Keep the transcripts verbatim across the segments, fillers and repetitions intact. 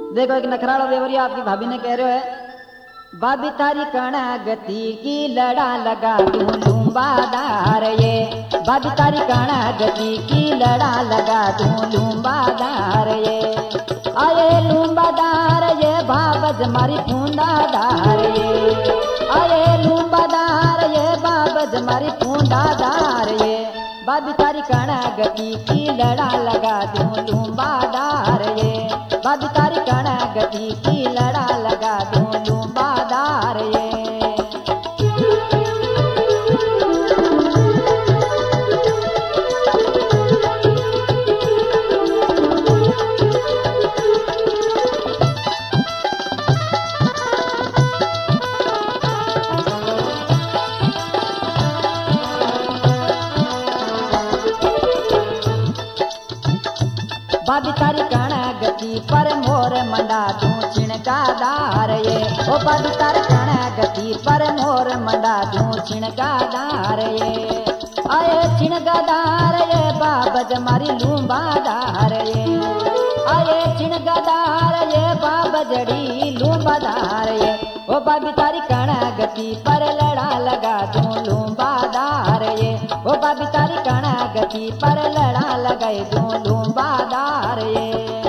देखो एक नखराड़ा देवरिया आपकी भाभी ने कह रहे है, बाबी तारी कणा गति की लड़ा लगा दूं लूंबादार ये, बाबी तारी कणा गति की लड़ा लगा दूं लूंबादार ये, आए लूंबादार ये बाबज मारी फूंदादार ये, आए लूंबादार ये बाबज मारी फूंदादार ये, बाबी तारी कणा गति की लड़ा लगा दूं लूंबादार ये, बाबी तारी कणा गति की लड़ा लगा दूं लूंबादार ये। बाबी तारी कणा गति पर मोर मंडा दूं छिणकादार ये, ओ बाबी तारी कणा गति पर मोर मंडा दूं छिणकादार ये, आए छिणकादार ये बाबज मारी लूंबादार ये, आए छिणकादार ये बाबजड़ी लूंबादार ये, ओ बाबी तारी कणा गति पर लड़ा लगा दूं लूंबादार ये, ओ बाबी तारी कणा गति पर लड़ा लगाए दूं लूंबादार ये।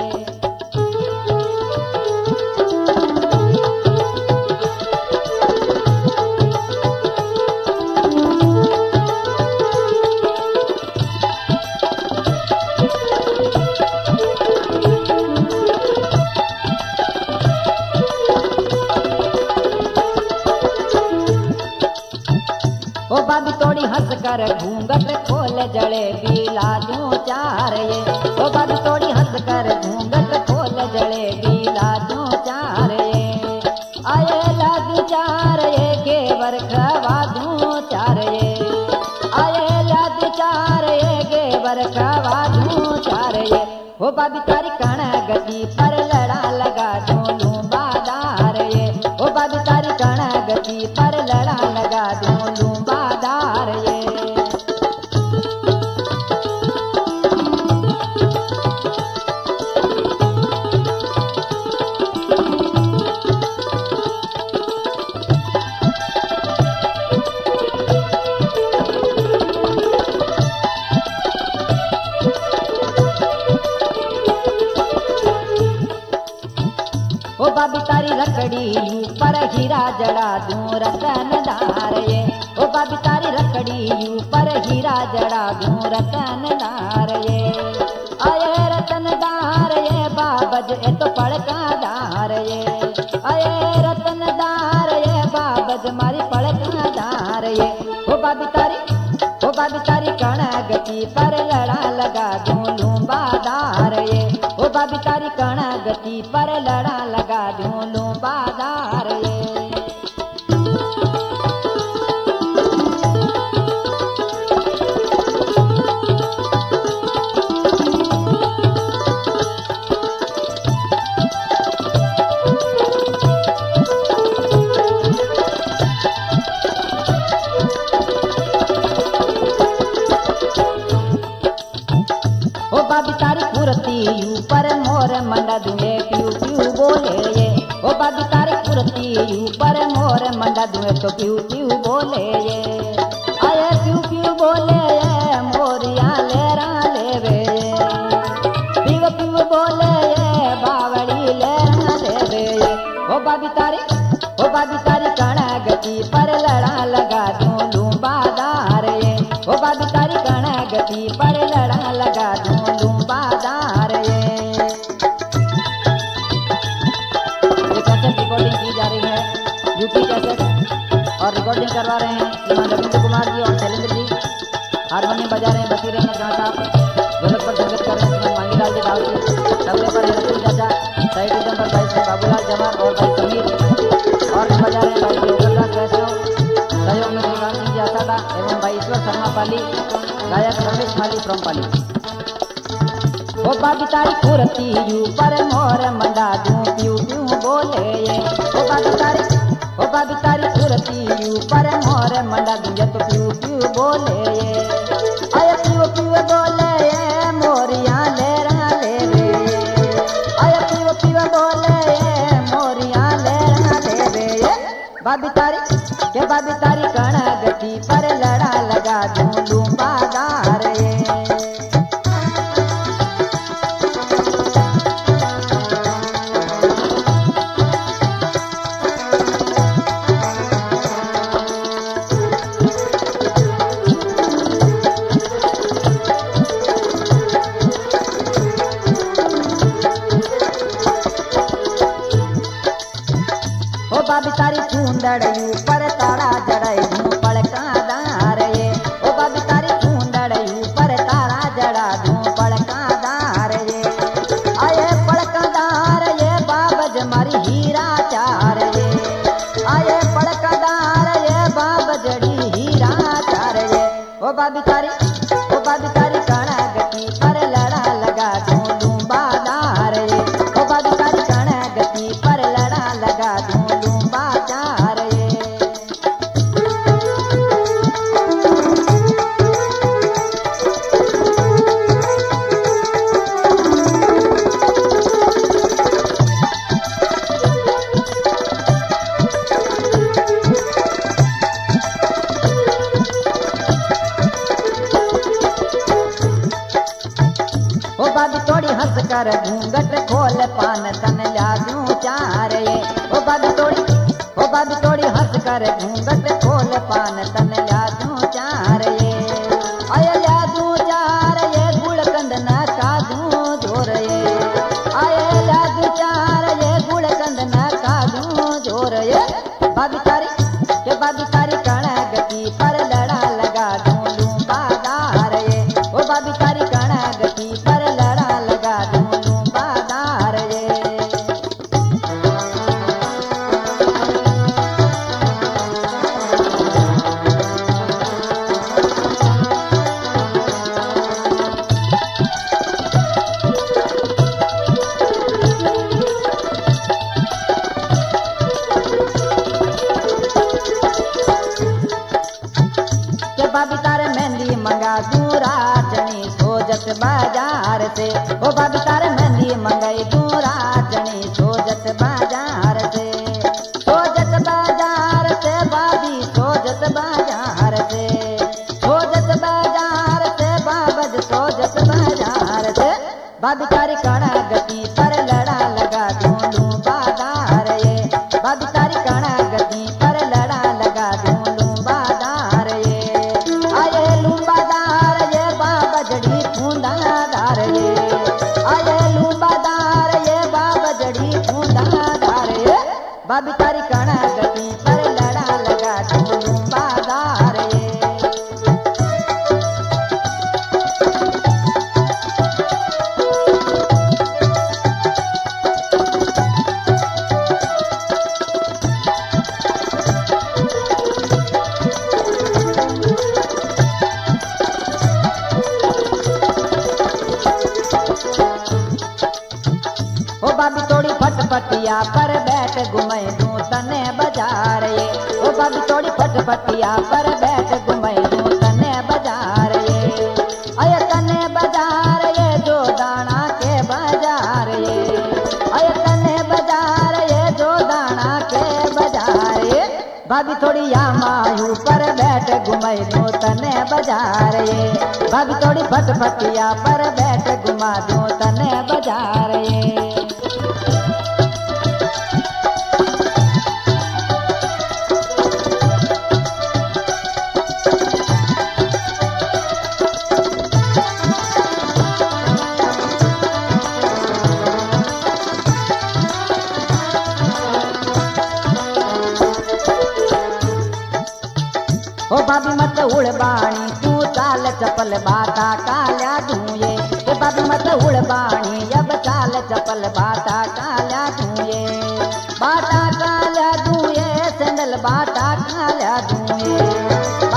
ओ बाबी तोड़ी हंस कर घूंघट खोल जड़े बीला दूं चार ये, ओ बाबी तोड़ी हंस कर घूंघट खोल जड़े बीला दूं चार ये, आए लादू चार ये गेवर खवा दूं चार ये, आए लादू चार ये गेवर खवा दूं चार ये, ओ बाबी तारी कणा गति पर लड़ा लगा दूं लूंबादार ये, ओ बाबी तारी कणा गति पर लड़ा लगा दूं लूंबादार ये। ओ बाबी तारी रकड़ी ऊपर हीरा जड़ा दूं रतनदार ये, ओ बाबी तारी रकड़ी ऊपर हीरा जड़ा दूं रतनदार ये, आए रतनदार ये बाबज ए तो पड़कादार ये, आए रतनदार ये बाबज मारी पड़कादार ये, ओ बाबी तारी ओ बाबी तारी कणा गति पर लड़ा लगा दूं लूंबादार ये, ओ बाबी तारी कणा गति पर लड़ा लगा दूं लूंबादार ये। ओ बाबी तारी फुरती ऊपर मोर मंडा दूंगे प्यू प्यू बोले ये, ओ बाबी तारी फुरती ऊपर मोर मंडा दूंगे तो प्यू प्यू बोले ये, आए प्यू प्यू बोले ये मोरिया लेरा लेवे ये, प्यू प्यू बोले ये बावड़ी लेरा लेवे ये, ओ बाबी तारी ओ बाबी तारी कणा गति पर लड़ा लगा दूं लूंबादार ये, ओ बाबी तारी कणा गति पर लड़ा लगा दूं लूंबादार ये। ये कैसेट रिकॉर्डिंग की जा रही है यूपी कैसेट, और रिकॉर्डिंग करवा रहे हैं श्रीमान रविंद्र कुमार जी और शैलेंद्र जी, हारमोनियम बजा रहे हैं बसी रहे हैं जहाँ साहब, ढोलक पर संगत कर रहे हैं श्रीमान मांगीलाल जी दाऊद, तबले पर है रसूल चाचा, साइड रिदम पर भाई श्री बाबूलाल जमाल और भाई समीर, और बजा रहे हैं भाई योगदास वैष्णव, सहयोग में श्रीकांत सिंह जी आसादा एवं भाई ईश्वर शर्मा पाली, गायक रमेश माली फ्रॉम पाली। ओ बाबी तारी फुरती ऊपर मोर मंडा दूं प्यू प्यू बोले ये, ओ बाबी तारी ओ बाबी तारी फुरती ऊपर मोर मंडा दूं तो प्यू प्यू बोले ये, आए प्यू प्यू बोले ये मोरिया लेरा लेवे, आए प्यू प्यू बोले बाबी तारी के बाबी तारी कण गति पर लड़ा लगा दूं लूंबादार ये। बाबी तारी फूंदड़यू पर तारा जड़ाई पड़का दार ये। ओ बाबी तारी फूंदड़यू पर तारा जड़ा दूं पड़का दार ये। आये पड़का दार ये बाबज मारी हीरा चार ये। आये पड़का दार ये बाबजड़ी हीरा चार ये। ओ बाबी तारी ओ बाबी तारी काना गति पर लड़ा लगा दूं लूंबादार ये। ओ बाबी तारी काना गति पर लड़ा लगा दूं बाबी थोड़ी हंस कर घूंघट खोल पान तन ला दूं चार ये। ओ बाबी थोड़ी ओ बाबी थोड़ी हंस कर घूंघट खोल पान तन ला दूं चार ये। आये ला दूं चार ये गुड़कंद न का दूं जोर ये। आये ला दूं चार ये गुड़कंद न का दूं जोर ये। बाबी तारी के बाबी तारी कण गति पर लड़ा लगा दूं लूंबादार ये। ओ बाबी तारी कण गति पर बाबी तारे मेहंदी मंगा दूरा चनी सोजत बाजार से। ओ बाबी तारे मेहंदी मंगाई दूरा चनी सोजत बाजार से। सोजत बाजार से बाबी सोजत बाजार से। सोजत बाजार से बाबज सोजत बाजार से। बाबी तारी काना गति पर लड़ा लगा दूं लूंबादार ये। बाबी तारी काना गति पर लड़ा लगा दूं लूंबादार ये। आये लूंबादार ये बाबजड़ी फूंदादार ये। आये लूंबादार ये बाबजड़ी फूंदादार ये। बाबी तारी काना गति पर लड़ा लगा दूं लूंबादार ये। ओ बाबी थोड़ी फटफटिया पर बैठ घुमाई दूं तने बाजार ये। ओ बाबी थोड़ी फटफटिया पर बैठ घुमाई दूं तने बाजार ये। अय तने बाजार ये जो दाना के बाजार ये। अय तने बाजार ये जो दाना के बाजार ये। बाबी थोड़ी या मायू पर बैठ घुमाई दूं तने बाजार ये। बाबी थोड़ी फटफटिया पर बैठ घुमा दूं तने बाजार ये। ओ बाबी मत उड़बाणी तू चाल चपल बाता काल्या धुए। ओ बाबी मत उड़बाणी अब चाल चपल बाता काल्या धुए। बाटा काल्या धुए सैंडल बाटा काल्या धुए।